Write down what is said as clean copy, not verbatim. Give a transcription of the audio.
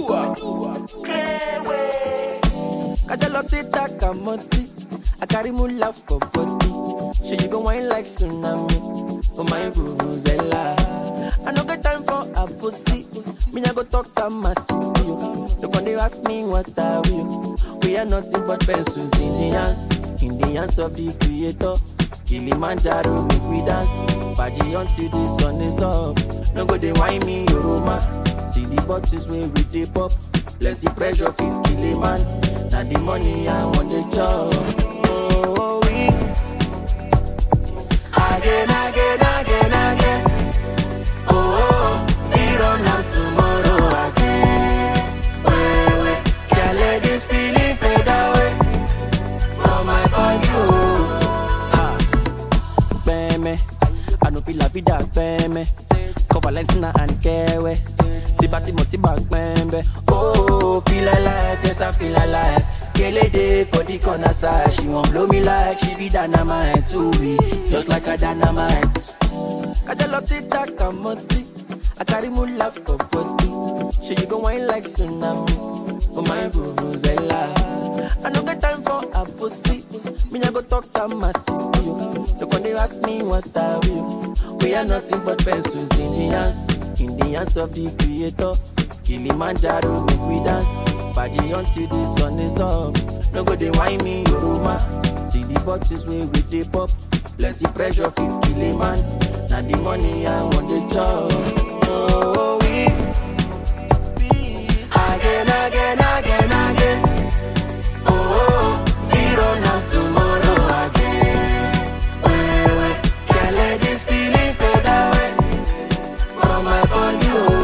Kajalosita kamoti, I carry mula for body. She you go wine like tsunami, for my vuvuzela. I no get time for a pussy, me I go talk to my city. Look when they ask me what are we? We are nothing but pencils in the hands of the creator. Kilimanjaro make we dance, party until the sun is up. No go they wine me Yoroma, see the bottles where we dey pop. Plenty pressure, 50 kill man. Now the money I want the job. Oh, we again. Oh, we run out tomorrow again. Wait, can't let this feeling fade away from my body. Beme, I no feel la vida, beme. Cover Lensina and Kewe. Sibati moti back, beme. Oh, feel alive, yes I feel alive. Kele day for the corner side. She won't blow me like she be dynamite to me, just like a dynamite. Kajalosita kamoti, I carry mula for body. She you go wine like tsunami, for my vuvuzela. I no get time for a pussy, me I go talk to my city. Look when they ask me what are we? We are nothing but pencils in the hands of the creator. Kilimanjaro make we dance, party until the sun is up. No go they wine me Yoroma, see the bottles where we dey pop. Plenty pressure, 50 kill man. Now the money I want the job. Oh, we again. Oh, we run out tomorrow again. Wait, can't let this feeling fade away from my body.